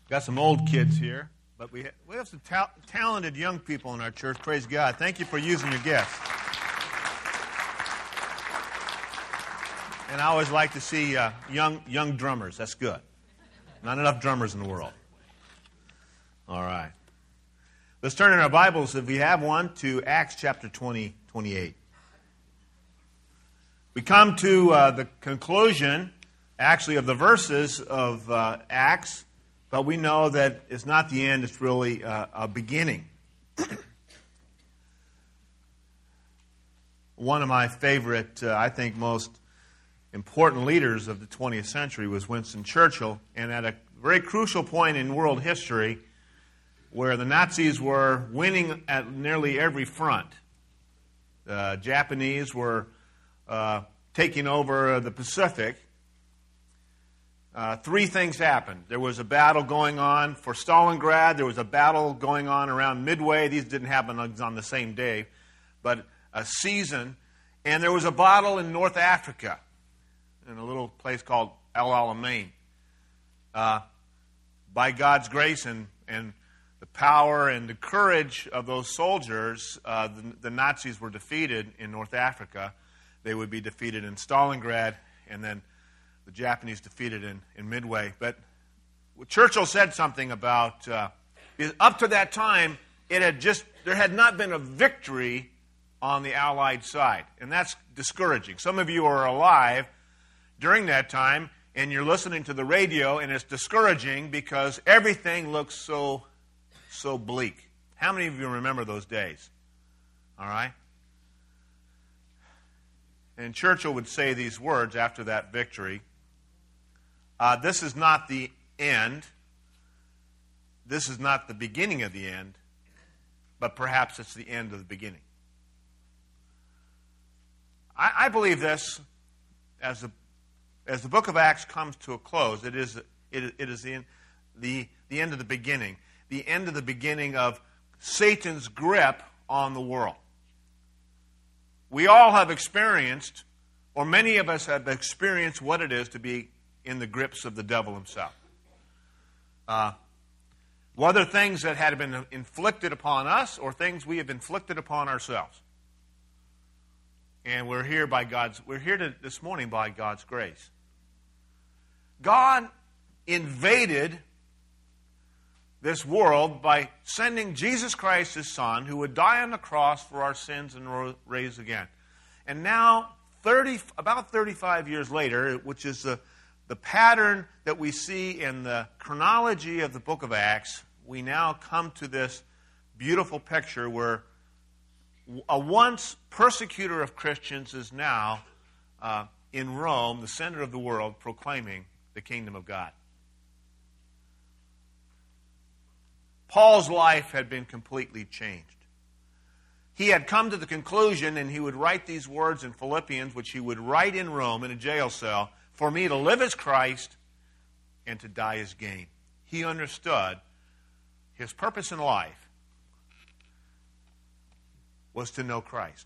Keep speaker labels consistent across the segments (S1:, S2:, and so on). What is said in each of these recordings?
S1: Got some old kids here, but we have some talented young people in our church. Praise God. Thank you for using your gifts. And I always like to see young drummers. That's good. Not enough drummers in the world. All right. Let's turn in our Bibles, if we have one, to Acts chapter 28. We come to the conclusion, actually, of the verses of Acts, but we know that it's not the end, it's really a beginning. One of my favorite, I think most important leaders of the 20th century was Winston Churchill, and at a very crucial point in world history where the Nazis were winning at nearly every front. The Japanese were taking over the Pacific. Three things happened. There was a battle going on for Stalingrad. There was a battle going on around Midway. These didn't happen on the same day, but a season. And there was a battle in North Africa, in a little place called El Alamein. By God's grace and the power and the courage of those soldiers, the Nazis were defeated in North Africa. They would be defeated in Stalingrad, and then the Japanese defeated in Midway. But Churchill said something about, up to that time, there had not been a victory on the Allied side. And that's discouraging. Some of you are alive during that time, and you're listening to the radio, and it's discouraging because everything looks so bleak. How many of you remember those days? All right? And Churchill would say these words after that victory. This is not the end. This is not the beginning of the end, but perhaps it's the end of the beginning. I believe this as the book of Acts comes to a close. It is the end of the beginning. The end of the beginning of Satan's grip on the world. We all have experienced, or many of us have experienced what it is to be in the grips of the devil himself. Whether things that had been inflicted upon us or things we have inflicted upon ourselves. And we're here this morning by God's grace. God invaded this world by sending Jesus Christ, his Son, who would die on the cross for our sins and raise again. And now, about 35 years later, which is the pattern that we see in the chronology of the book of Acts, we now come to this beautiful picture where a once persecutor of Christians is now in Rome, the center of the world, proclaiming the kingdom of God. Paul's life had been completely changed. He had come to the conclusion, and he would write these words in Philippians, which he would write in Rome in a jail cell, for me to live as Christ and to die as gain. He understood his purpose in life was to know Christ.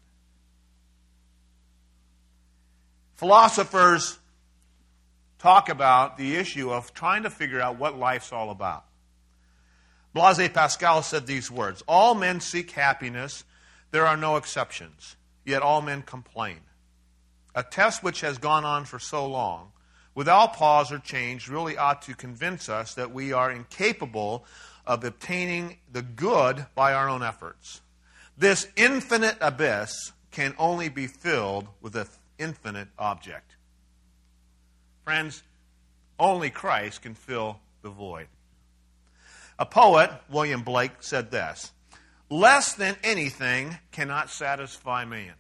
S1: Philosophers talk about the issue of trying to figure out what life's all about. Blaise Pascal said these words, all men seek happiness, there are no exceptions, yet all men complain. A test which has gone on for so long, without pause or change, really ought to convince us that we are incapable of obtaining the good by our own efforts. This infinite abyss can only be filled with an infinite object. Friends, only Christ can fill the void. A poet, William Blake, said this, less than anything cannot satisfy man.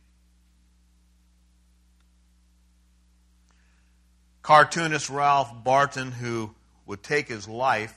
S1: Cartoonist Ralph Barton, who would take his life,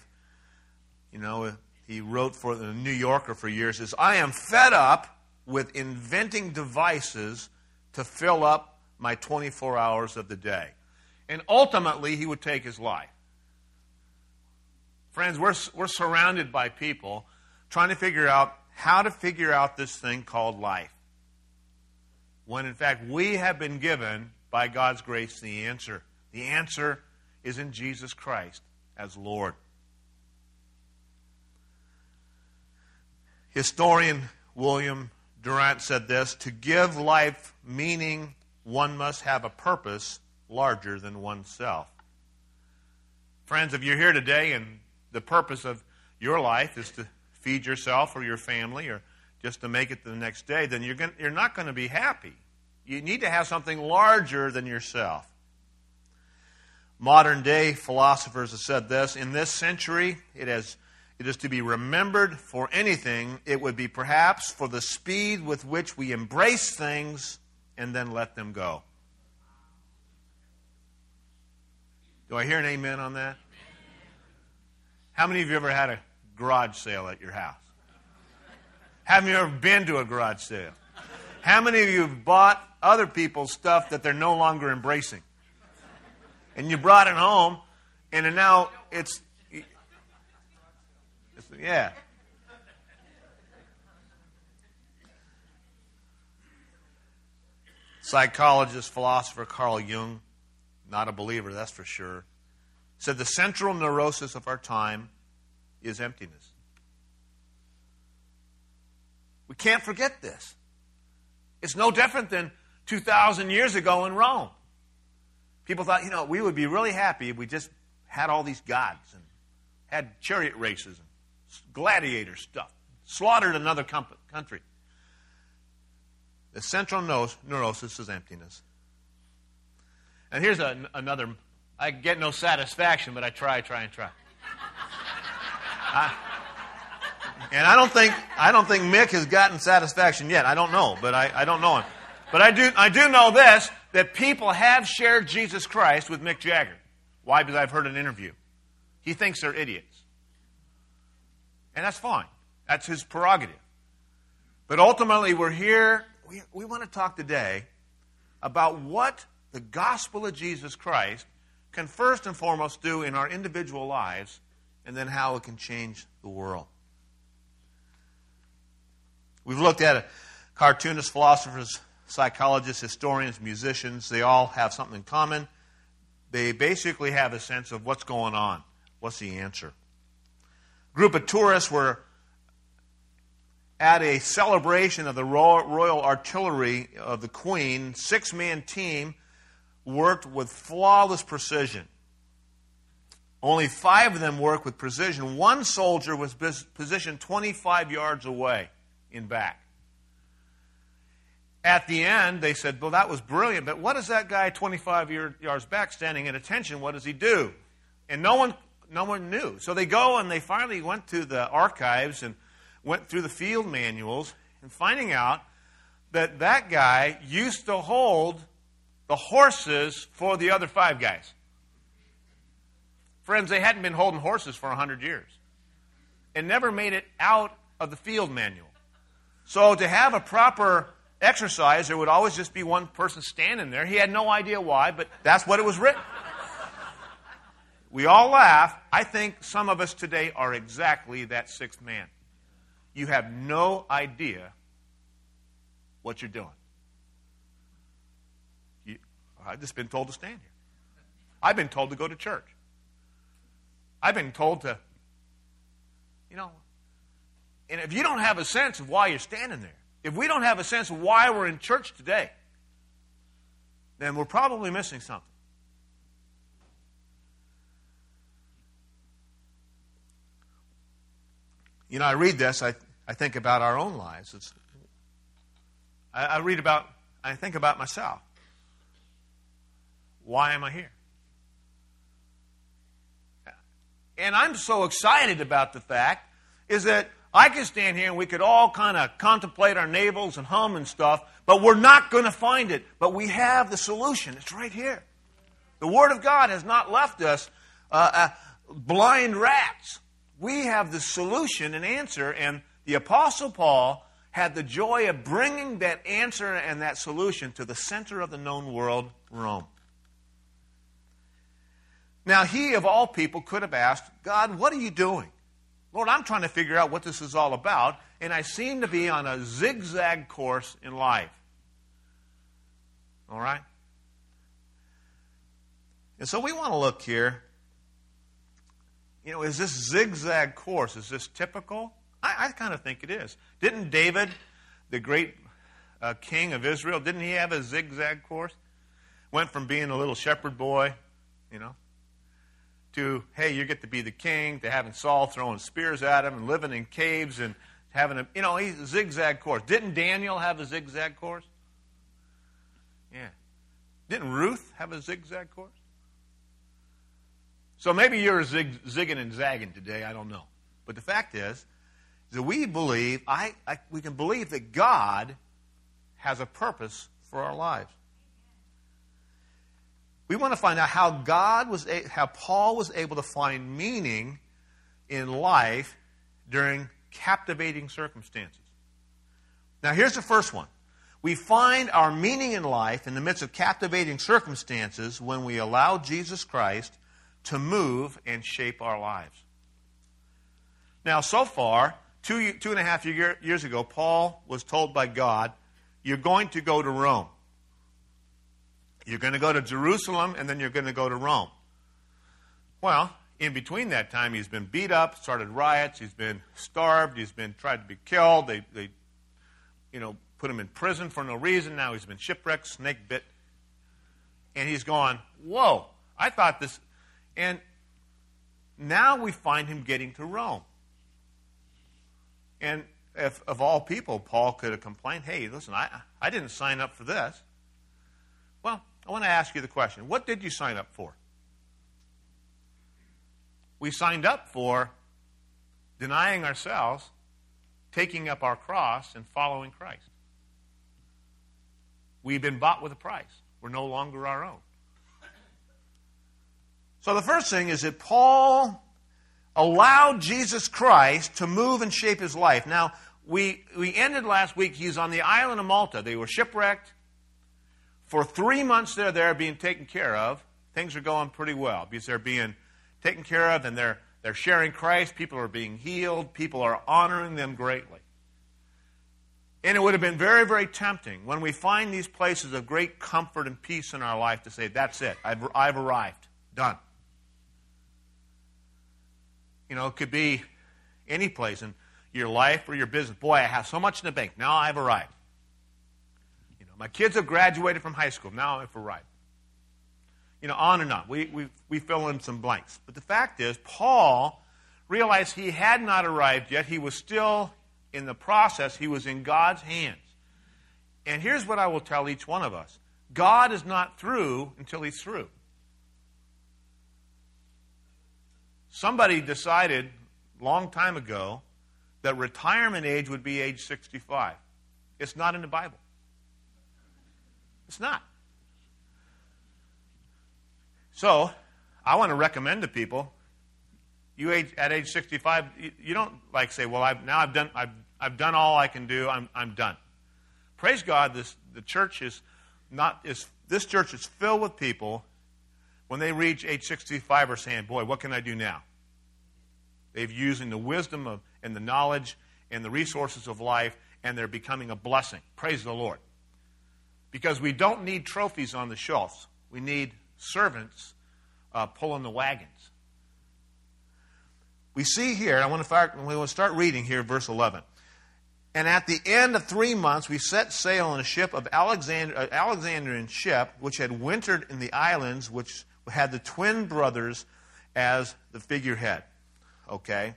S1: he wrote for the New Yorker for years, says, I am fed up with inventing devices to fill up my 24 hours of the day. And ultimately, he would take his life. Friends, we're surrounded by people trying to figure out how to figure out this thing called life. When in fact we have been given, by God's grace, the answer. The answer is in Jesus Christ as Lord. Historian William Durant said this: to give life meaning, one must have a purpose larger than oneself. Friends, if you're here today and the purpose of your life is to feed yourself or your family or just to make it to the next day, then you're not going to be happy. You need to have something larger than yourself. Modern day philosophers have said this: in this century, it is to be remembered for anything, it would be perhaps for the speed with which we embrace things and then let them go. Do I hear an amen on that? How many of you ever had a garage sale at your house? Have you ever been to a garage sale? How many of you have bought other people's stuff that they're no longer embracing? And you brought it home, and now it's yeah. Psychologist, philosopher Carl Jung, not a believer, that's for sure, said the central neurosis of our time is emptiness. We can't forget this. It's no different than 2,000 years ago in Rome. People thought, we would be really happy if we just had all these gods and had chariot races and gladiator stuff, slaughtered another country. The central neurosis is emptiness. And here's another. I get no satisfaction, but I try. And I don't think Mick has gotten satisfaction yet. I don't know, but I don't know him. But I do know this, that people have shared Jesus Christ with Mick Jagger. Why? Because I've heard an interview. He thinks they're idiots. And that's fine. That's his prerogative. But ultimately, we're here. We want to talk today about what the gospel of Jesus Christ can first and foremost do in our individual lives, and then how it can change the world. We've looked at it. Cartoonists, philosophers, psychologists, historians, musicians, they all have something in common. They basically have a sense of what's going on. What's the answer? A group of tourists were at a celebration of the Royal Artillery of the Queen. 6-man team worked with flawless precision. Only 5 of them worked with precision. One soldier was positioned 25 yards away in back. At the end, they said, well, that was brilliant, but what is that guy 25 yards back standing at attention? What does he do? And no one knew. So they go and they finally went to the archives and went through the field manuals and finding out that that guy used to hold the horses for the other 5 guys. Friends, they hadn't been holding horses for 100 years and never made it out of the field manual. So to have a proper exercise, there would always just be one person standing there. He had no idea why, but that's what it was written. We all laugh. I think some of us today are exactly that 6th man. You have no idea what you're doing. I've just been told to stand here. I've been told to go to church. I've been told to, and if you don't have a sense of why you're standing there, if we don't have a sense of why we're in church today, then we're probably missing something. I read this, I think about our own lives. I think about myself. Why am I here? And I'm so excited about the fact is that I could stand here and we could all kind of contemplate our navels and hum and stuff, but we're not going to find it. But we have the solution. It's right here. The Word of God has not left us blind rats. We have the solution and answer, and the Apostle Paul had the joy of bringing that answer and that solution to the center of the known world, Rome. Now, he, of all people, could have asked, God, what are you doing? Lord, I'm trying to figure out what this is all about, and I seem to be on a zigzag course in life. All right? And so we want to look here. Is this zigzag course, is this typical? I kind of think it is. Didn't David, the great king of Israel, didn't he have a zigzag course? Went from being a little shepherd boy, to, hey, you get to be the king, to having Saul throwing spears at him and living in caves and having he's a zigzag course. Didn't Daniel have a zigzag course? Yeah. Didn't Ruth have a zigzag course? So maybe you're zigging and zagging today, I don't know. But the fact is that we believe, we can believe that God has a purpose for our lives. We want to find out how Paul was able to find meaning in life during captivating circumstances. Now, here's the first one. We find our meaning in life in the midst of captivating circumstances when we allow Jesus Christ to move and shape our lives. Now, so far, two and a half years ago, Paul was told by God, you're going to go to Rome. You're going to go to Jerusalem, and then you're going to go to Rome. Well, in between that time, he's been beat up, started riots, he's been starved, he's been tried to be killed. They put him in prison for no reason. Now he's been shipwrecked, snake bit. And he's gone, whoa, I thought this. And now we find him getting to Rome. And if, of all people, Paul could have complained, hey, listen, I didn't sign up for this. Well, I want to ask you the question. What did you sign up for? We signed up for denying ourselves, taking up our cross, and following Christ. We've been bought with a price. We're no longer our own. So the first thing is that Paul allowed Jesus Christ to move and shape his life. Now, we ended last week, he's on the island of Malta. They were shipwrecked. For 3 months they're there being taken care of. Things are going pretty well because they're being taken care of and they're sharing Christ. People are being healed. People are honoring them greatly. And it would have been very, very tempting when we find these places of great comfort and peace in our life to say, that's it. I've arrived. Done. It could be any place in your life or your business. Boy, I have so much in the bank. Now I've arrived. My kids have graduated from high school. Now I've arrived. On and on. We fill in some blanks. But the fact is, Paul realized he had not arrived yet. He was still in the process. He was in God's hands. And here's what I will tell each one of us. God is not through until he's through. Somebody decided a long time ago that retirement age would be age 65. It's not in the Bible. It's not. So, I want to recommend to people, at age 65, you don't say, well, I've done all I can do. I'm done. Praise God, this church is filled with people when they reach age 65 are saying, boy, what can I do now? They've using the wisdom and the knowledge and the resources of life, and they're becoming a blessing. Praise the Lord. Because we don't need trophies on the shelves. We need servants pulling the wagons. We see here, we want to start reading here, verse 11. And at the end of 3 months, we set sail on a ship of Alexandrian ship, which had wintered in the islands, which had the twin brothers as the figurehead. Okay?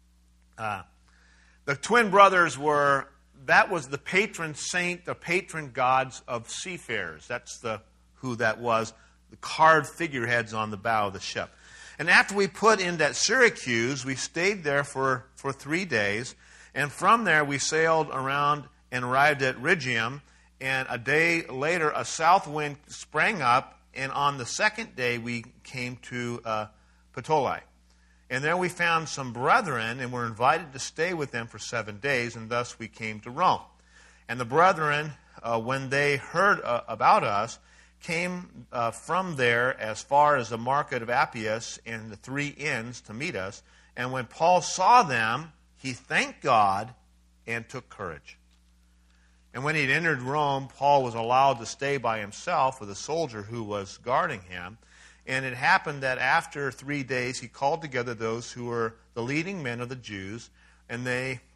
S1: The twin brothers that was the patron saint, the patron gods of seafarers. That's who that was, the carved figureheads on the bow of the ship. And after we put in at Syracuse, we stayed there for 3 days. And from there, we sailed around and arrived at Rhegium. And a day later, a south wind sprang up. And on the second day, we came to Puteoli. And there we found some brethren and were invited to stay with them for 7 days. And thus we came to Rome. And the brethren, when they heard about us, came from there as far as the market of Appius and the 3 inns to meet us. And when Paul saw them, he thanked God and took courage. And when he had entered Rome, Paul was allowed to stay by himself with a soldier who was guarding him. And it happened that after 3 days, he called together those who were the leading men of the Jews, and they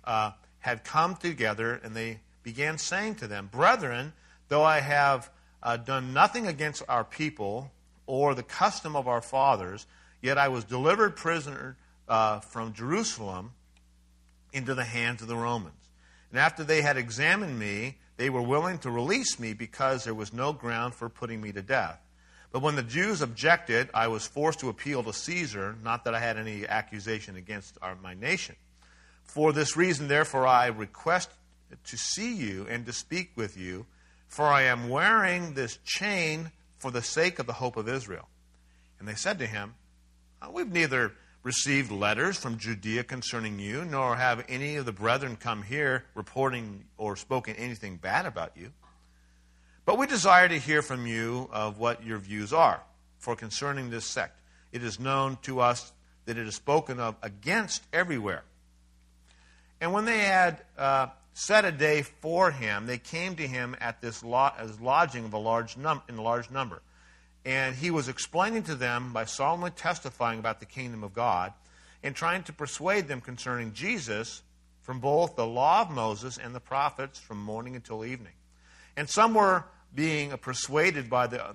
S1: had come together, and they began saying to them, "Brethren, though I have done nothing against our people or the custom of our fathers, yet I was delivered prisoner from Jerusalem into the hands of the Romans. And after they had examined me, they were willing to release me because there was no ground for putting me to death. But when the Jews objected, I was forced to appeal to Caesar, not that I had any accusation against my nation. For this reason, therefore, I request to see you and to speak with you, for I am wearing this chain for the sake of the hope of Israel." And they said to him, "We've neither received letters from Judea concerning you, nor have any of the brethren come here reporting or spoken anything bad about you. But we desire to hear from you of what your views are. For concerning this sect, it is known to us that it is spoken of against everywhere." And when they had set a day for him, they came to him at this lodging of a large number. And he was explaining to them by solemnly testifying about the kingdom of God and trying to persuade them concerning Jesus from both the law of Moses and the prophets from morning until evening. And some were being persuaded by the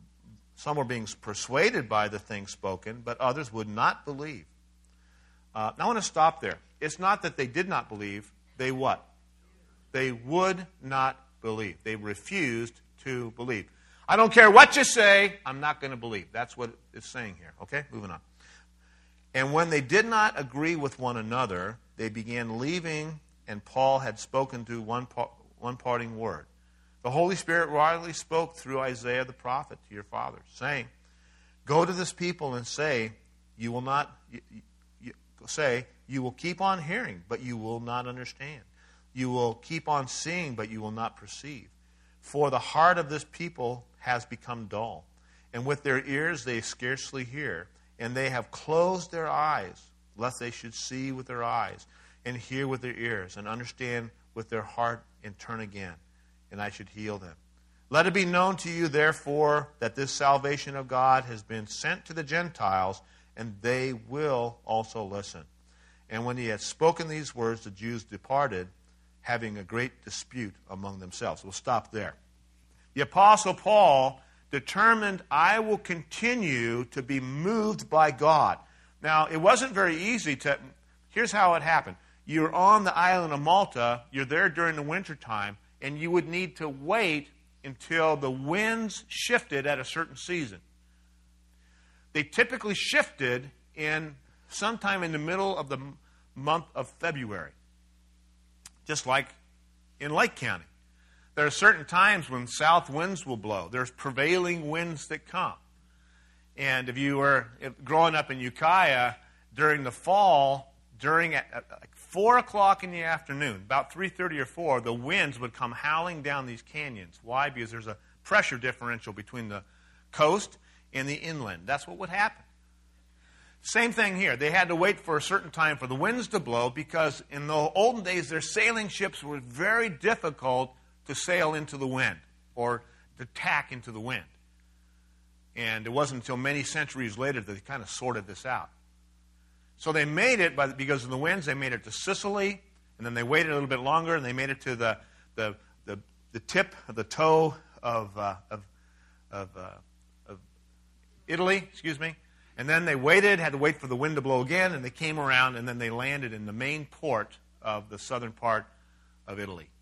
S1: things spoken, but others would not believe. Now I want to stop there. It's not that they did not believe. They what? They would not believe. They refused to believe. I don't care what you say, I'm not going to believe. That's what it's saying here. Okay, moving on. And when they did not agree with one another, they began leaving, and Paul had spoken to one parting word. The Holy Spirit widely spoke through Isaiah the prophet to your fathers, saying, "Go to this people and say, you will keep on hearing, but you will not understand. You will keep on seeing, but you will not perceive. For the heart of this people has become dull, and with their ears they scarcely hear, and they have closed their eyes, lest they should see with their eyes, and hear with their ears, and understand with their heart, and turn again, and I should heal them. Let it be known to you, therefore, that this salvation of God has been sent to the Gentiles, and they will also listen." And when he had spoken these words, the Jews departed, having a great dispute among themselves. We'll stop there. The Apostle Paul determined, I will continue to be moved by God. Now, it wasn't very easy to... Here's how it happened. You're on the island of Malta, you're there during the wintertime, and you would need to wait until the winds shifted at a certain season. They typically shifted sometime in the middle of the month of February, just like in Lake County. There are certain times when south winds will blow. There's prevailing winds that come. And if you were growing up in Ukiah, during the fall, at 4 o'clock in the afternoon, about 3:30 or 4, the winds would come howling down these canyons. Why? Because there's a pressure differential between the coast and the inland. That's what would happen. Same thing here. They had to wait for a certain time for the winds to blow because in the olden days, their sailing ships were very difficult to sail into the wind or to tack into the wind. And it wasn't until many centuries later that they kind of sorted this out. So they made it, because of the winds, they made it to Sicily, and then they waited a little bit longer, and they made it to the tip of the toe of Italy, and then they had to wait for the wind to blow again, and they came around, and then they landed in the main port of the southern part of Italy.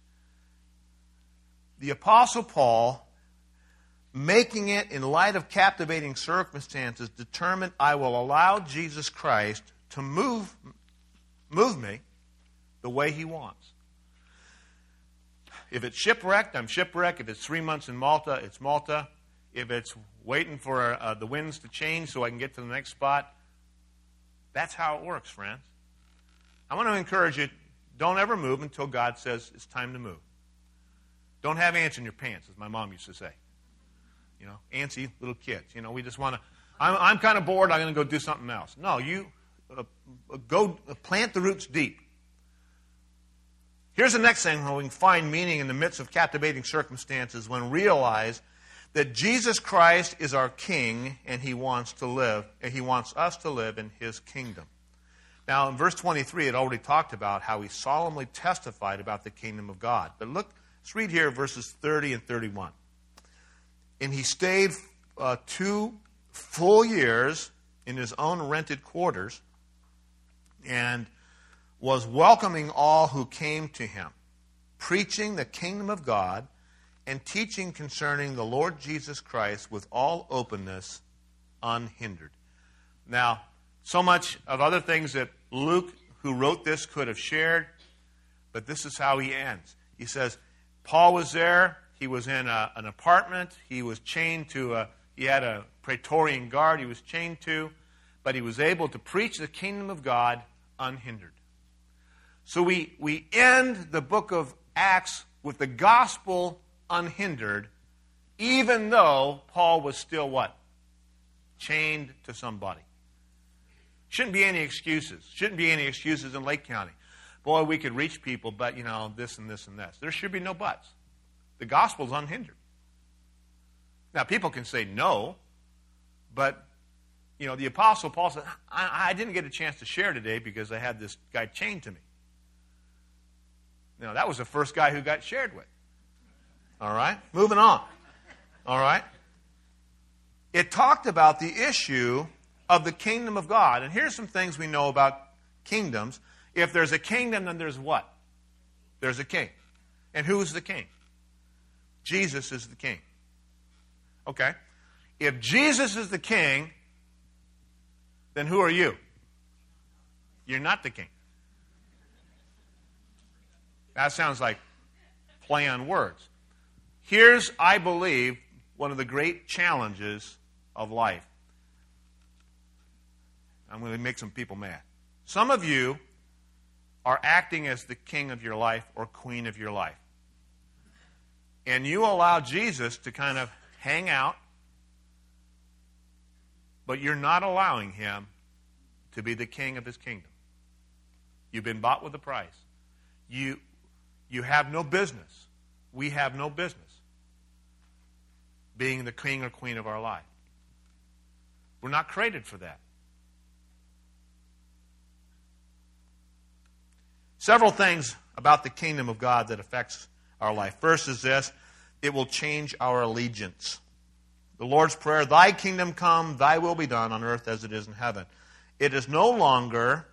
S1: The Apostle Paul, making it in light of captivating circumstances, determined, I will allow Jesus Christ to move me the way he wants. If it's shipwrecked, I'm shipwrecked. If it's 3 months in Malta, it's Malta. If it's waiting for the winds to change so I can get to the next spot, that's how it works, friends. I want to encourage you, don't ever move until God says it's time to move. Don't have ants in your pants, as my mom used to say. Antsy little kids. We just want to, I'm kind of bored, I'm going to go do something else. No, you go plant the roots deep. Here's the next thing, how we can find meaning in the midst of captivating circumstances when we realize that Jesus Christ is our King and He wants us to live in His kingdom. Now, in verse 23, it already talked about how he solemnly testified about the kingdom of God. But look, let's read here verses 30 and 31. And he stayed 2 full years in his own rented quarters and was welcoming all who came to him, preaching the kingdom of God and teaching concerning the Lord Jesus Christ with all openness, unhindered. Now, so much of other things that Luke, who wrote this, could have shared, but this is how he ends. He says, Paul was there. He was in an apartment. He was chained to he had a Praetorian guard he was chained to, but he was able to preach the kingdom of God unhindered. So we end the book of Acts with the gospel unhindered, even though Paul was still what? Chained to somebody. Shouldn't be any excuses. Shouldn't be any excuses in Lake County. Boy, we could reach people, but, this and this and this. There should be no buts. The gospel is unhindered. Now, people can say no, but, the Apostle Paul said, I didn't get a chance to share today because I had this guy chained to me. That was the first guy who got shared with. All right? Moving on. All right? It talked about the issue of the kingdom of God. And here's some things we know about kingdoms. If there's a kingdom, then there's what? There's a king. And who's the king? Jesus is the king. Okay? If Jesus is the king, then who are you? You're not the king. That sounds like play on words. Here's, I believe, one of the great challenges of life. I'm going to make some people mad. Some of you are acting as the king of your life or queen of your life. And you allow Jesus to kind of hang out, but you're not allowing him to be the king of his kingdom. You've been bought with a price. You have no business. We have no business being the king or queen of our life. We're not created for that. Several things about the kingdom of God that affects our life. First is this: it will change our allegiance. The Lord's Prayer, thy kingdom come, thy will be done on earth as it is in heaven. It is no longer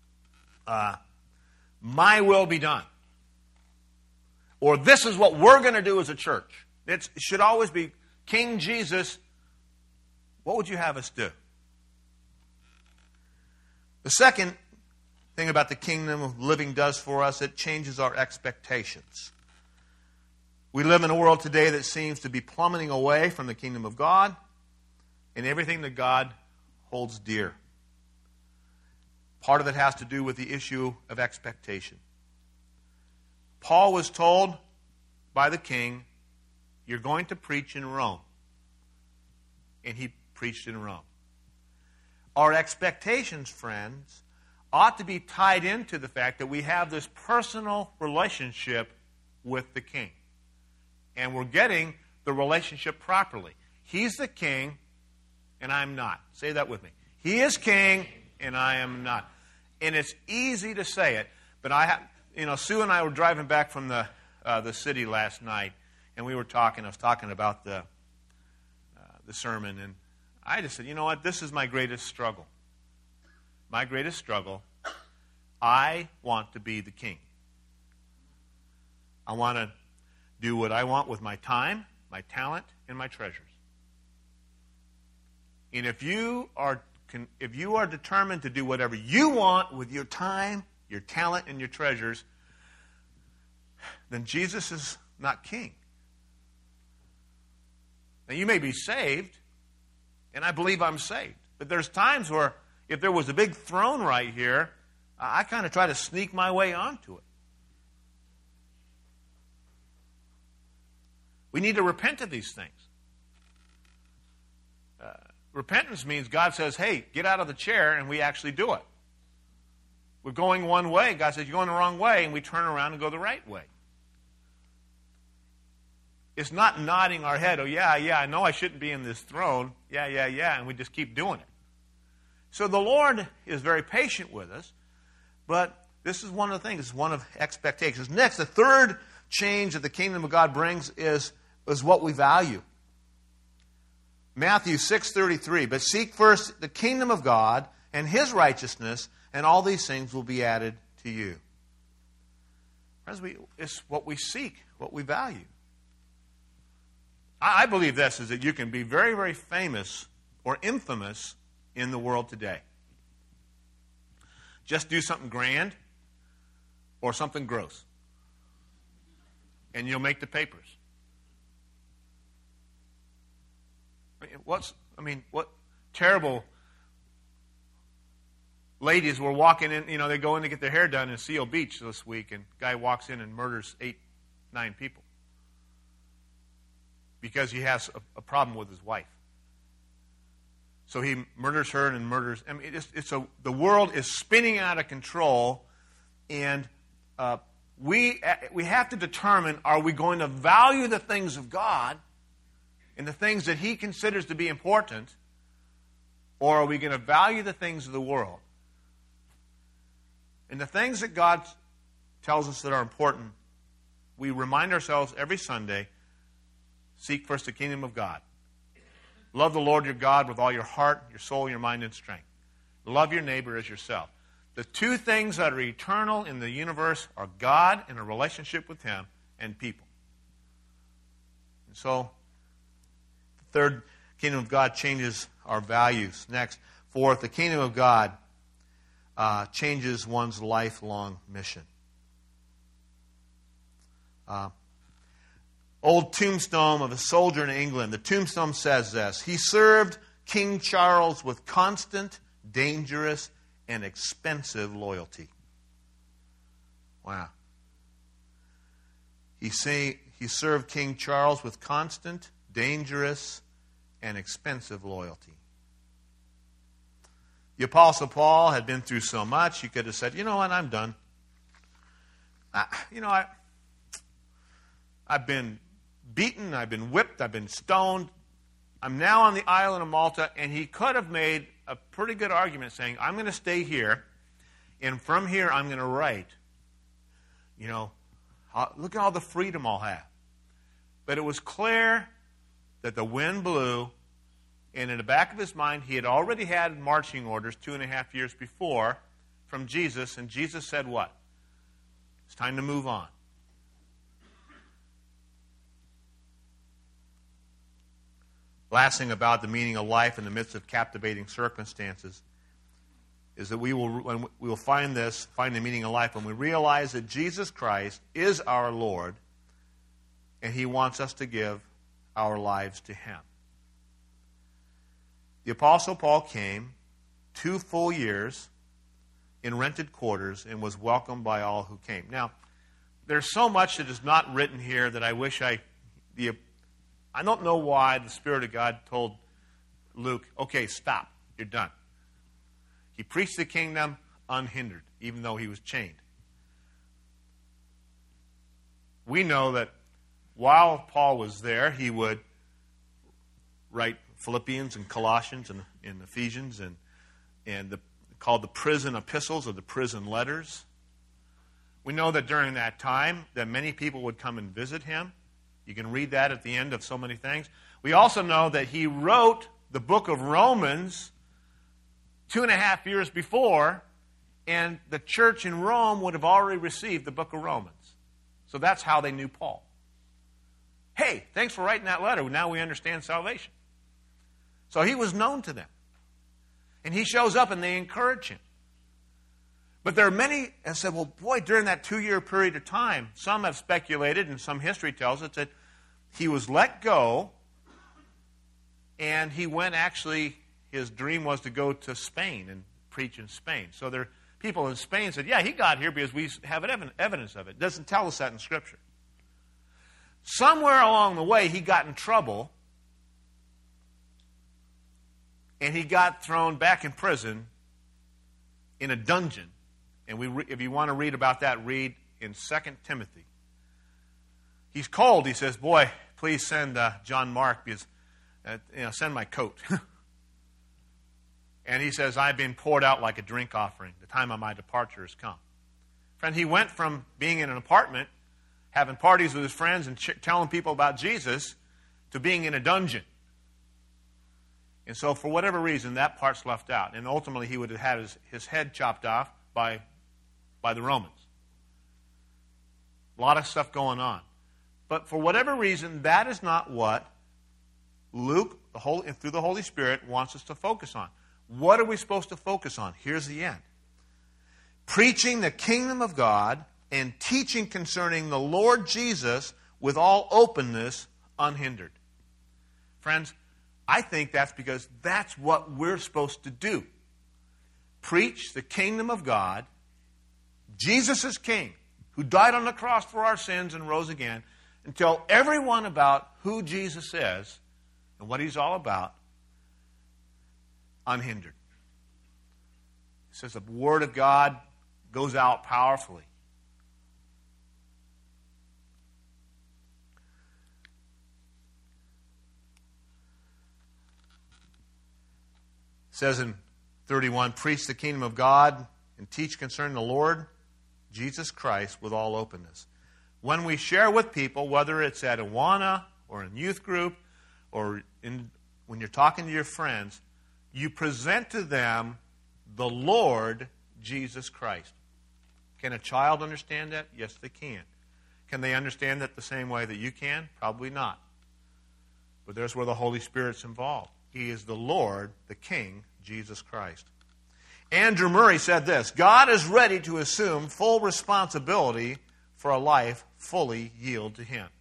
S1: my will be done. Or this is what we're going to do as a church. It should always be, King Jesus, what would you have us do? The second thing about the kingdom of living does for us, it changes our expectations. We live in a world today that seems to be plummeting away from the kingdom of God and everything that God holds dear. Part of it has to do with the issue of expectation. Paul was told by the king, you're going to preach in Rome. And he preached in Rome. Our expectations, friends, ought to be tied into the fact that we have this personal relationship with the king. And we're getting the relationship properly. He's the king, and I'm not. Say that with me. He is king, and I am not. And it's easy to say it, but Sue and I were driving back from the city last night, and we were talking. I was talking about the sermon, and I just said, you know what? This is my greatest struggle. My greatest struggle. I want to be the king. I want to do what I want with my time, my talent, and my treasures. And if you are determined to do whatever you want with your time, your talent, and your treasures, then Jesus is not king. Now, you may be saved, and I believe I'm saved. But there's times where if there was a big throne right here, I kind of try to sneak my way onto it. We need to repent of these things. Repentance means God says, hey, get out of the chair, and we actually do it. We're going one way. God says, you're going the wrong way, and we turn around and go the right way. It's not nodding our head, oh, yeah, I know I shouldn't be in this throne. Yeah, and we just keep doing it. So the Lord is very patient with us, But this is one of the things. It's one of expectations. Next, the third change that the kingdom of God brings is what we value. Matthew 6:33, but seek first the kingdom of God and His righteousness, and all these things will be added to you. It's what we seek, what we value. I believe this is that you can be very, very famous or infamous in the world today. Just do something grand or something gross, and you'll make the papers. What terrible ladies were walking in, they go in to get their hair done in Seal Beach this week, and a guy walks in and murders 8-9 people because he has a problem with his wife. So he murders her and murders. The world is spinning out of control, and we have to determine: are we going to value the things of God and the things that He considers to be important, or are we going to value the things of the world? And the things that God tells us that are important, we remind ourselves every Sunday: seek first the kingdom of God. Love the Lord your God with all your heart, your soul, your mind, and strength. Love your neighbor as yourself. The two things that are eternal in the universe are God and a relationship with Him, and people. And so, the third, kingdom of God changes our values. Next, fourth, the kingdom of God changes one's lifelong mission. Old tombstone of a soldier in England. The tombstone says this: he served King Charles with constant, dangerous, and expensive loyalty. Wow. He served King Charles with constant, dangerous, and expensive loyalty. The Apostle Paul had been through so much, he could have said, you know what, I'm done. I've been beaten, I've been whipped, I've been stoned. I'm now on the island of Malta, and he could have made a pretty good argument saying, I'm going to stay here, and from here I'm going to write. Look at all the freedom I'll have. But it was clear that the wind blew, and in the back of his mind, he had already had marching orders 2.5 years before from Jesus, and Jesus said what? It's time to move on. Last thing about the meaning of life in the midst of captivating circumstances is that we will find the meaning of life when we realize that Jesus Christ is our Lord, and He wants us to give our lives to Him. The Apostle Paul came 2 full years in rented quarters and was welcomed by all who came. Now, there's so much that is not written here that I wish I don't know why the Spirit of God told Luke, okay, stop, you're done. He preached the kingdom unhindered, even though he was chained. We know that while Paul was there, he would write Philippians and Colossians and Ephesians and called the prison epistles or the prison letters. We know that during that time that many people would come and visit him. You can read that at the end of so many things. We also know that he wrote the book of Romans 2.5 years before, and the church in Rome would have already received the book of Romans. So that's how they knew Paul. Hey, thanks for writing that letter. Now we understand salvation. So he was known to them. And he shows up and they encourage him. But there are many that said, well, boy, during that 2-year period of time, some have speculated, and some history tells us that he was let go, and he went his dream was to go to Spain and preach in Spain. So there are people in Spain said, yeah, he got here because we have evidence of it. It doesn't tell us that in Scripture. Somewhere along the way, he got in trouble, and he got thrown back in prison in a dungeon. And if you want to read about that, read in 2 Timothy. He's cold. He says, boy, please send John Mark, because send my coat. And he says, I've been poured out like a drink offering. The time of my departure has come. Friend, he went from being in an apartment, having parties with his friends and telling people about Jesus, to being in a dungeon. And so for whatever reason, that part's left out. And ultimately, he would have had his head chopped off by the Romans. A lot of stuff going on. But for whatever reason, that is not what Luke, through the Holy Spirit, wants us to focus on. What are we supposed to focus on? Here's the end. Preaching the kingdom of God and teaching concerning the Lord Jesus with all openness, unhindered. Friends, I think that's because that's what we're supposed to do. Preach the kingdom of God. Jesus is King, who died on the cross for our sins and rose again, and tell everyone about who Jesus is and what he's all about, unhindered. It says the word of God goes out powerfully. It says in 31, preach the kingdom of God and teach concerning the Lord Jesus Christ with all openness. When we share with people, whether it's at Awana or in youth group or when you're talking to your friends, you present to them the Lord Jesus Christ. Can a child understand that? Yes, they can. Can they understand that the same way that you can? Probably not. But there's where the Holy Spirit's involved. He is the Lord, the King, Jesus Christ. Andrew Murray said this, God is ready to assume full responsibility for a life fully yielded to Him.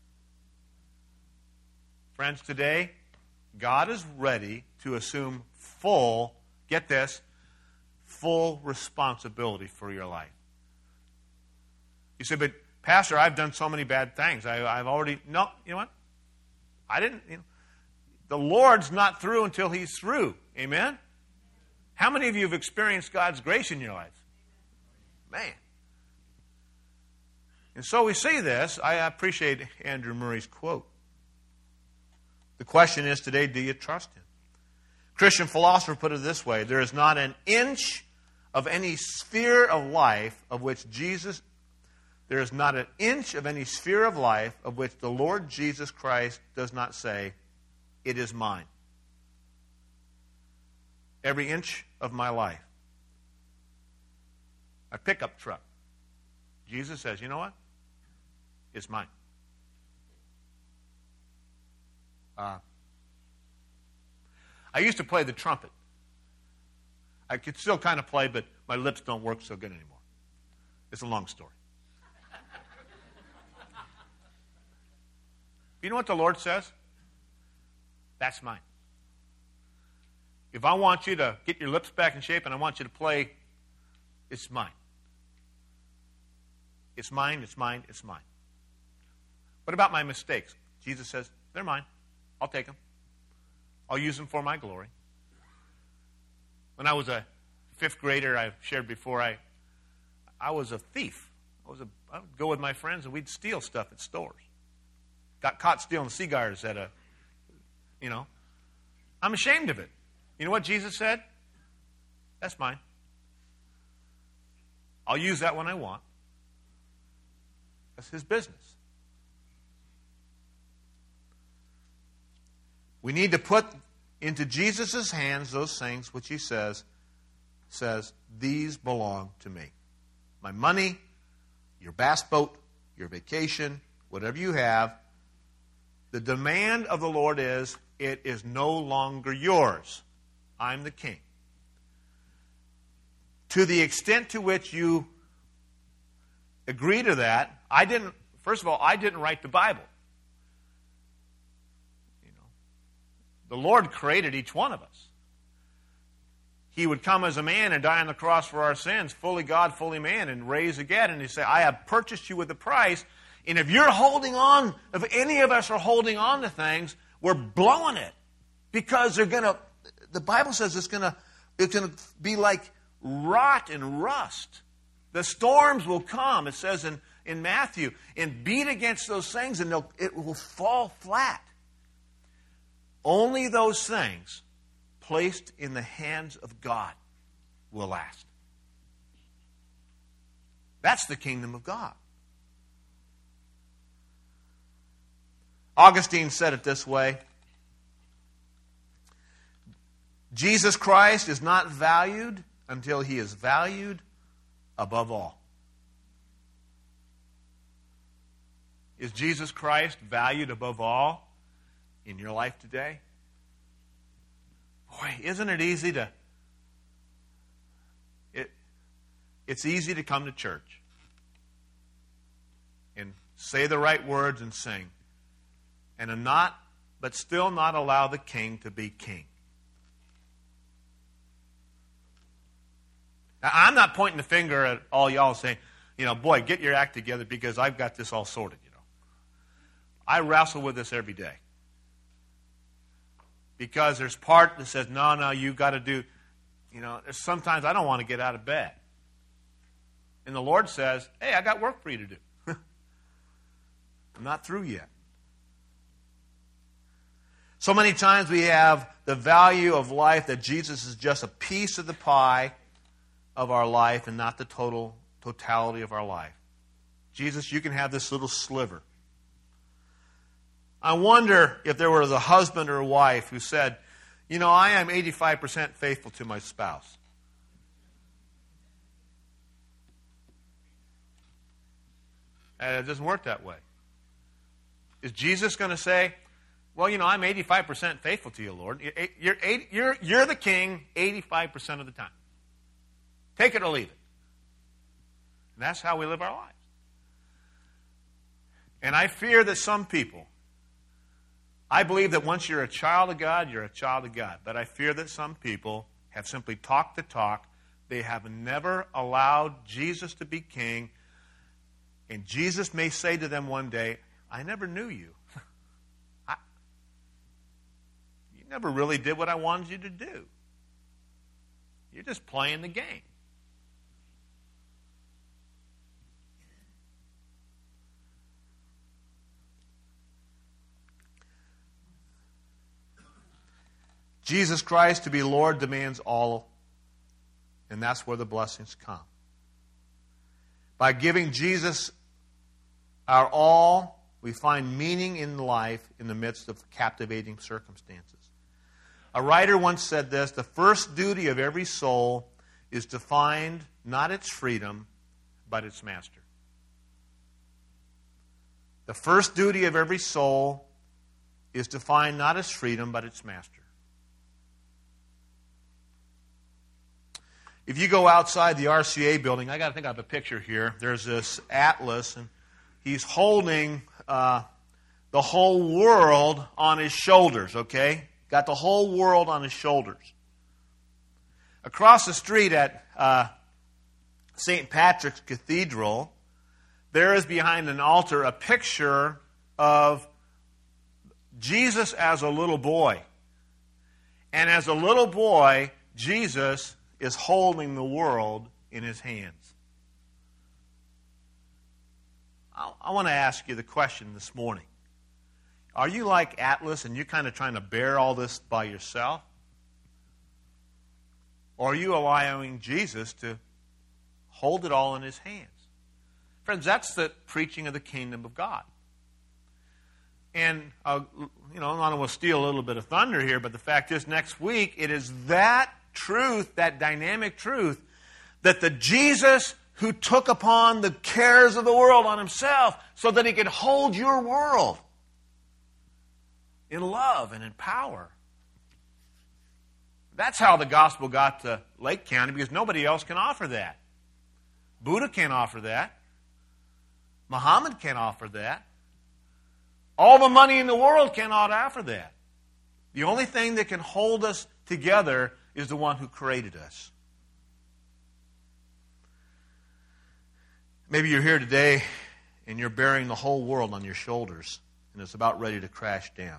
S1: Friends, today, God is ready to assume full, get this, full responsibility for your life. You say, but Pastor, I've done so many bad things. I've already, no, you know what? I didn't, the Lord's not through until He's through. Amen? How many of you have experienced God's grace in your life? Man. And so we see this. I appreciate Andrew Murray's quote. The question is today, do you trust Him? Christian philosopher put it this way, there is not an inch of any sphere of life of which there is not an inch of any sphere of life of which the Lord Jesus Christ does not say, it is mine. Every inch of my life. My pickup truck. Jesus says, you know what? It's mine. I used to play the trumpet. I could still kind of play, but my lips don't work so good anymore. It's a long story. You know what the Lord says? That's mine. If I want you to get your lips back in shape and I want you to play, it's mine. It's mine, it's mine, it's mine. What about my mistakes? Jesus says, they're mine. I'll take them. I'll use them for my glory. When I was a fifth grader, I've shared before, I was a thief. I would go with my friends and we'd steal stuff at stores. Got caught stealing cigars at I'm ashamed of it. You know what Jesus said? That's mine. I'll use that when I want. That's His business. We need to put into Jesus' hands those things which He says, these belong to me. My money, your bass boat, your vacation, whatever you have. The demand of the Lord is, it is no longer yours. I'm the King. To the extent to which you agree to that, I didn't write the Bible. The Lord created each one of us. He would come as a man and die on the cross for our sins, fully God, fully man, and raise again. And He said, I have purchased you with a price. And if any of us are holding on to things, we're blowing it. Because the Bible says it's going to be like rot and rust. The storms will come, it says in Matthew, and beat against those things and it will fall flat. Only those things placed in the hands of God will last. That's the kingdom of God. Augustine said it this way: Jesus Christ is not valued until he is valued above all. Is Jesus Christ valued above all in your life today? Boy, isn't it easy to... It's easy to come to church and say the right words and sing, but still not allow the king to be king. Now, I'm not pointing the finger at all y'all saying, boy, get your act together because I've got this all sorted, I wrestle with this every day. Because there's part that says, no, you've got to do, sometimes I don't want to get out of bed. And the Lord says, hey, I got work for you to do. I'm not through yet. So many times we have the value of life that Jesus is just a piece of the pie of our life and not the totality of our life. Jesus, you can have this little sliver. I wonder if there was a husband or a wife who said, I am 85% faithful to my spouse. And it doesn't work that way. Is Jesus going to say, well, I'm 85% faithful to you, Lord. You're the king 85% of the time. Take it or leave it. And that's how we live our lives. And I fear that some people, I believe that once you're a child of God, you're a child of God. But I fear that some people have simply talked the talk. They have never allowed Jesus to be king. And Jesus may say to them one day, I never knew you. You never really did what I wanted you to do. You're just playing the game. Jesus Christ to be Lord demands all, and that's where the blessings come. By giving Jesus our all, we find meaning in life in the midst of captivating circumstances. A writer once said this: the first duty of every soul is to find not its freedom, but its master. The first duty of every soul is to find not its freedom, but its master. If you go outside the RCA building, I have a picture here. There's this atlas, and he's holding the whole world on his shoulders, okay? Got the whole world on his shoulders. Across the street at St. Patrick's Cathedral, there is behind an altar a picture of Jesus as a little boy. And as a little boy, Jesus is holding the world in his hands. I want to ask you the question this morning. Are you like Atlas and you're kind of trying to bear all this by yourself? Or are you allowing Jesus to hold it all in his hands? Friends, that's the preaching of the kingdom of God. And, I don't want to steal a little bit of thunder here, but the fact is next week it is that truth, that dynamic truth, that the Jesus who took upon the cares of the world on himself so that he could hold your world in love and in power. That's how the gospel got to Lake County, because nobody else can offer that. Buddha can't offer that. Muhammad can't offer that. All the money in the world cannot offer that. The only thing that can hold us together is the one who created us. Maybe you're here today and you're bearing the whole world on your shoulders and it's about ready to crash down.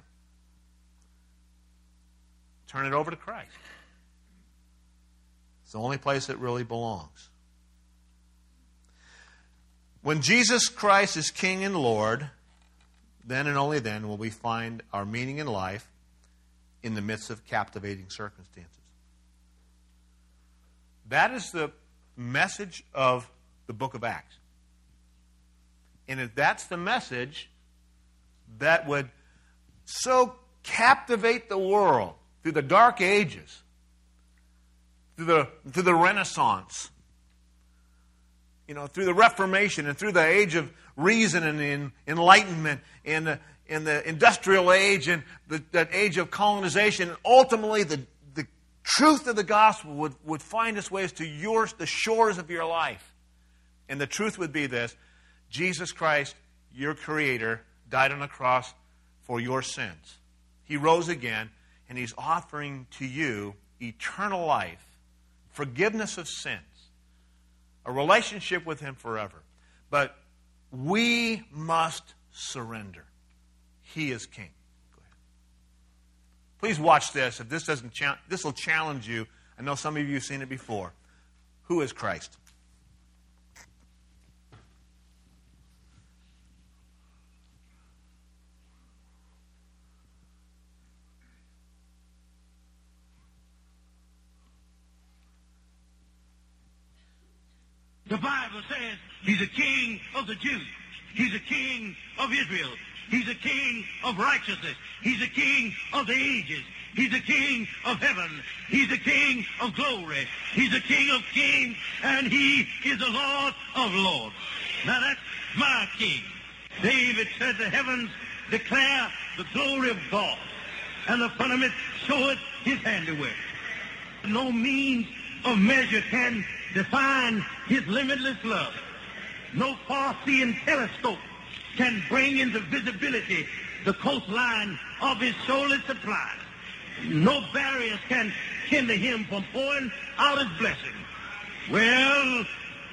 S1: Turn it over to Christ. It's the only place it really belongs. When Jesus Christ is King and Lord, then and only then will we find our meaning in life in the midst of captivating circumstances. That is the message of the book of Acts. And if that's the message that would so captivate the world through the dark ages, through the Renaissance, through the Reformation and through the age of reason and the Enlightenment and the industrial age and that age of colonization, and ultimately the truth of the gospel would find its ways to the shores of your life. And the truth would be this: Jesus Christ, your Creator, died on the cross for your sins. He rose again, and He's offering to you eternal life, forgiveness of sins, a relationship with Him forever. But we must surrender. He is King. Go ahead. Please watch this. If this doesn't, this will challenge you. I know some of you have seen it before. Who is Christ?
S2: The Bible says He's a king of the Jews. He's a king of Israel. He's a king of righteousness. He's a king of the ages. He's a king of heaven. He's a king of glory. He's a king of kings, and He is the Lord of lords. Now that's my king. David said the heavens declare the glory of God, and the firmament showeth His handiwork. No means of measure can define His limitless love. No far-seeing telescope can bring into visibility the coastline of His shoaly supply. No barriers can hinder Him from pouring out His blessing. Well,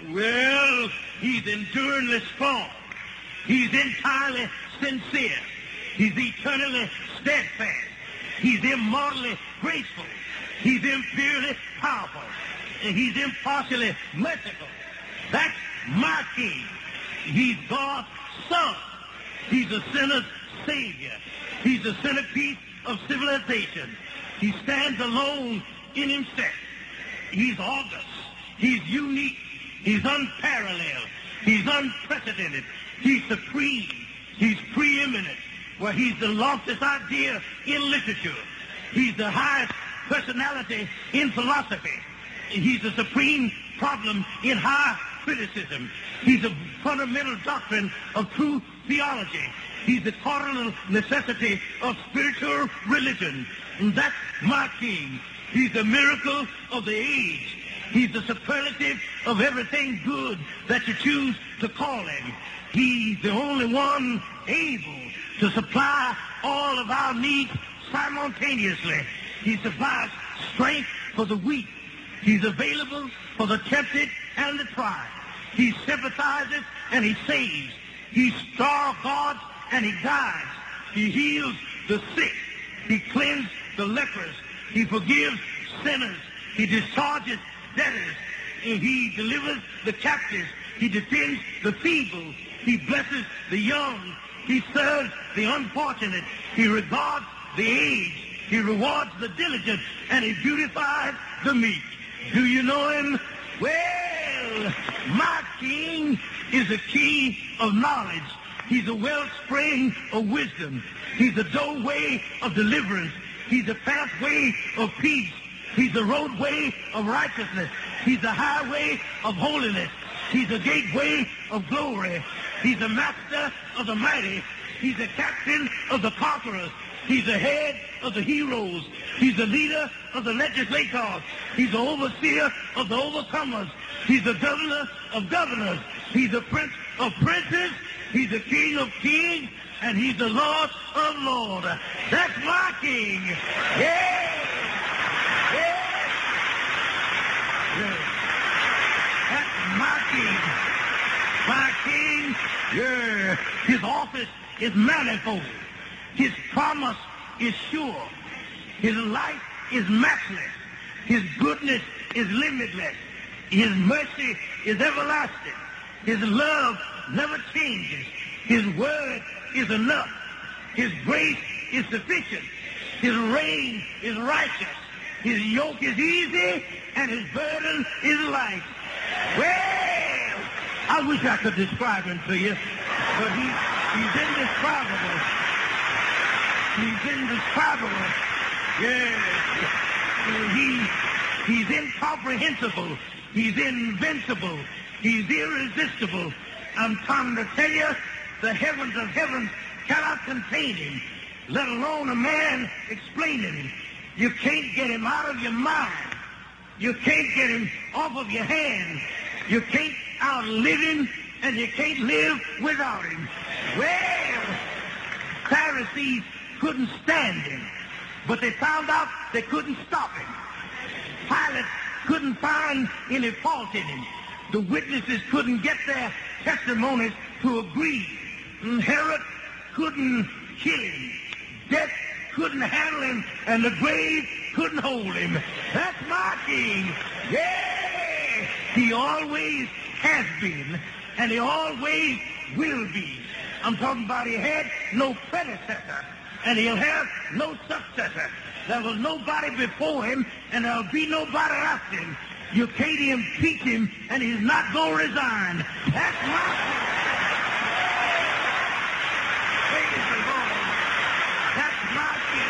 S2: He's enduringly strong. He's entirely sincere. He's eternally steadfast. He's immortally graceful. He's imperially powerful. And He's impartially merciful. That's my King. He's God's Son. He's a sinner's Savior. He's the centerpiece of civilization. He stands alone in Himself. He's august. He's unique. He's unparalleled. He's unprecedented. He's supreme. He's preeminent. Well, He's the loftiest idea in literature. He's the highest personality in philosophy. He's the supreme problem in high criticism. He's a fundamental doctrine of true theology. He's the cardinal necessity of spiritual religion. And that's my King. He's the miracle of the age. He's the superlative of everything good that you choose to call Him. He's the only one able to supply all of our needs simultaneously. He supplies strength for the weak. He's available for the tempted and the tried. He sympathizes and He saves. He star guards and He guides. He heals the sick. He cleanses the lepers. He forgives sinners. He discharges debtors. And He delivers the captives. He defends the feeble. He blesses the young. He serves the unfortunate. He regards the aged. He rewards the diligent. And He beautifies the meek. Do you know Him? Well, my King is a key of knowledge. He's a wellspring of wisdom. He's a doorway of deliverance. He's a pathway of peace. He's a roadway of righteousness. He's a highway of holiness. He's a gateway of glory. He's a master of the mighty. He's a captain of the conquerors. He's the head of the heroes. He's the leader of the legislators. He's the overseer of the overcomers. He's the governor of governors. He's the prince of princes. He's the king of kings. And He's the Lord of lords. That's my King. Yeah! Yeah! Yeah. That's my King. My King, yeah. His office is manifold. His promise is sure. His life is matchless. His goodness is limitless. His mercy is everlasting. His love never changes. His word is enough. His grace is sufficient. His reign is righteous. His yoke is easy, and his burden is light. Well, I wish I could describe him to you, but he's indescribable. He's indescribable. Yes. He's incomprehensible. He's invincible. He's irresistible. I'm trying to tell you, the heavens of heavens cannot contain him, let alone a man explaining him. You can't get him out of your mind. You can't get him off of your hands. You can't outlive him, and you can't live without him. Well, Pharisees couldn't stand him, but they found out they couldn't stop him. Pilate couldn't find any fault in him. The witnesses couldn't get their testimonies to agree. Herod couldn't kill him. Death couldn't handle him, and the grave couldn't hold him. That's my king. Yeah! He always has been, and he always will be. I'm talking about he had no predecessor, and he'll have no successor. There was nobody before him, and there'll be nobody after him. You can't impeach him, and he's not going to resign. That's my king. Praise the Lord. That's my king.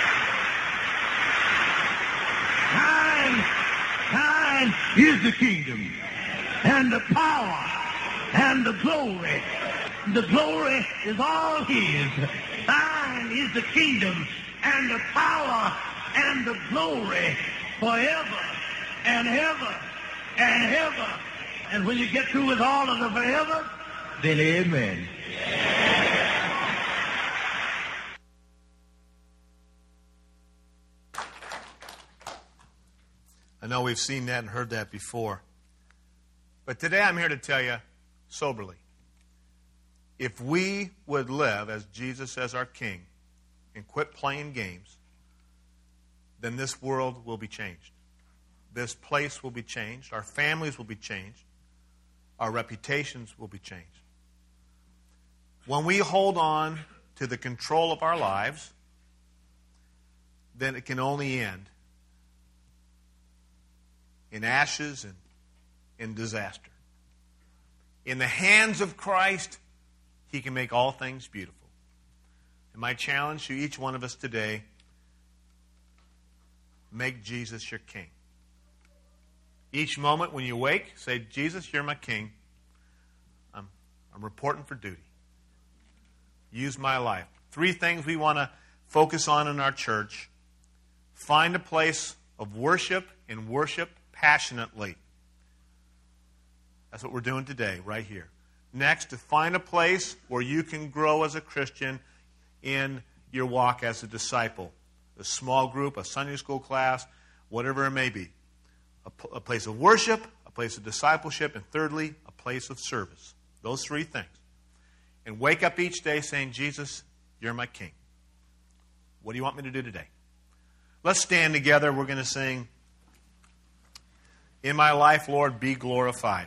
S2: Thine is the kingdom, and the power, and the glory. The glory is all his. Thine is the kingdom, and the power, and the glory, forever and ever and ever. And when you get through with all of the forever, then amen.
S1: I know we've seen that and heard that before. But today I'm here to tell you soberly, if we would live as Jesus as our King and quit playing games, then this world will be changed. This place will be changed. Our families will be changed. Our reputations will be changed. When we hold on to the control of our lives, then it can only end in ashes and in disaster. In the hands of Christ, He can make all things beautiful. And my challenge to each one of us today, make Jesus your King. Each moment when you wake, say, Jesus, you're my King. I'm reporting for duty. Use my life. 3 things we want to focus on in our church. Find a place of worship and worship passionately. That's what we're doing today, right here. Next, to find a place where you can grow as a Christian in your walk as a disciple. A small group, a Sunday school class, whatever it may be. A place of worship, a place of discipleship, and thirdly, a place of service. Those 3 things. And wake up each day saying, Jesus, you're my King. What do you want me to do today? Let's stand together. We're going to sing, In My Life, Lord, Be Glorified.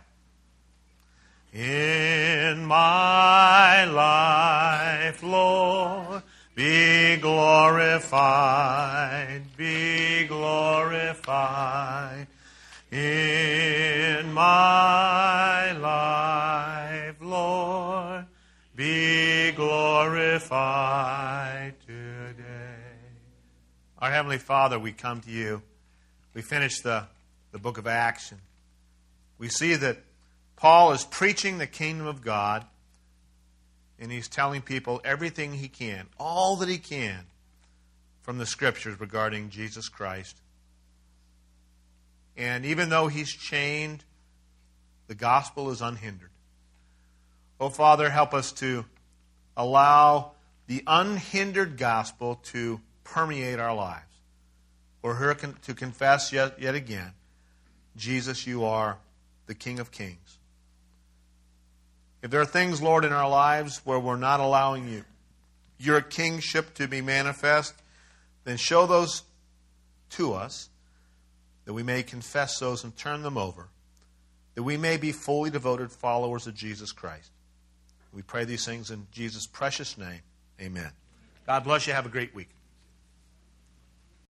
S1: In my life, Lord, be glorified, be glorified. In my life, Lord, be glorified today. Our Heavenly Father, we come to you. We finish the book of Acts, and we see that Paul is preaching the kingdom of God, and he's telling people everything he can, all that he can, from the Scriptures regarding Jesus Christ. And even though he's chained, the gospel is unhindered. Oh, Father, help us to allow the unhindered gospel to permeate our lives. We're here to confess yet again, Jesus, you are the King of Kings. If there are things, Lord, in our lives where we're not allowing you, your kingship to be manifest, then show those to us, that we may confess those and turn them over, that we may be fully devoted followers of Jesus Christ. We pray these things in Jesus' precious name. Amen. God bless you. Have a great week.